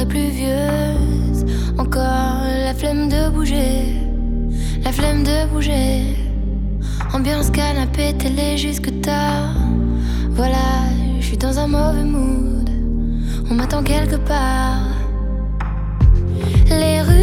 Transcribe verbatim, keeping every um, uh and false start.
soirée pluvieuse. Encore la flemme de bouger, la flemme de bouger. Ambiance canapé, télé jusque tard. Voilà, je suis dans un mauvais mood. On m'attend quelque part. Les rues